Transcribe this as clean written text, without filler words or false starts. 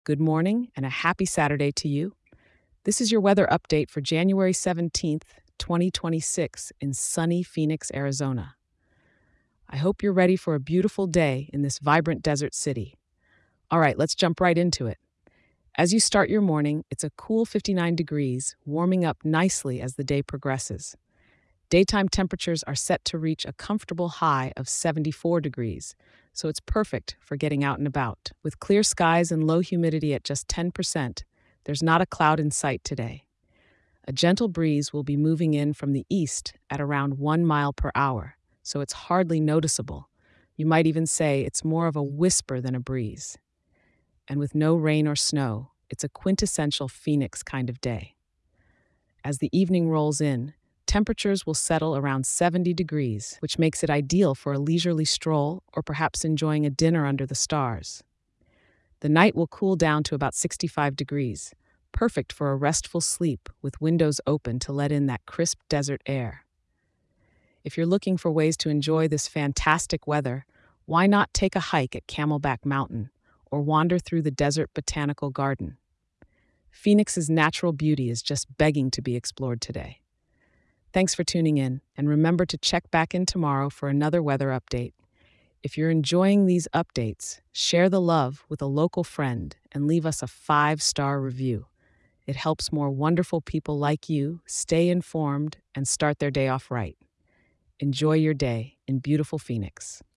Good morning and a happy Saturday to you. This is your weather update for January 17th, 2026 in sunny Phoenix, Arizona. I hope you're ready for a beautiful day in this vibrant desert city. All right, let's jump right into it. As you start your morning, it's a cool 59 degrees, warming up nicely as the day progresses. Daytime temperatures are set to reach a comfortable high of 74 degrees, so it's perfect for getting out and about. With clear skies and low humidity at just 10%, there's not a cloud in sight today. A gentle breeze will be moving in from the east at around 1 mile per hour, so it's hardly noticeable. You might even say it's more of a whisper than a breeze. And with no rain or snow, it's a quintessential Phoenix kind of day. As the evening rolls in, temperatures will settle around 70 degrees, which makes it ideal for a leisurely stroll or perhaps enjoying a dinner under the stars. The night will cool down to about 65 degrees, perfect for a restful sleep with windows open to let in that crisp desert air. If you're looking for ways to enjoy this fantastic weather, why not take a hike at Camelback Mountain or wander through the Desert Botanical Garden? Phoenix's natural beauty is just begging to be explored today. Thanks for tuning in, and remember to check back in tomorrow for another weather update. If you're enjoying these updates, share the love with a local friend and leave us a 5-star review. It helps more wonderful people like you stay informed and start their day off right. Enjoy your day in beautiful Phoenix.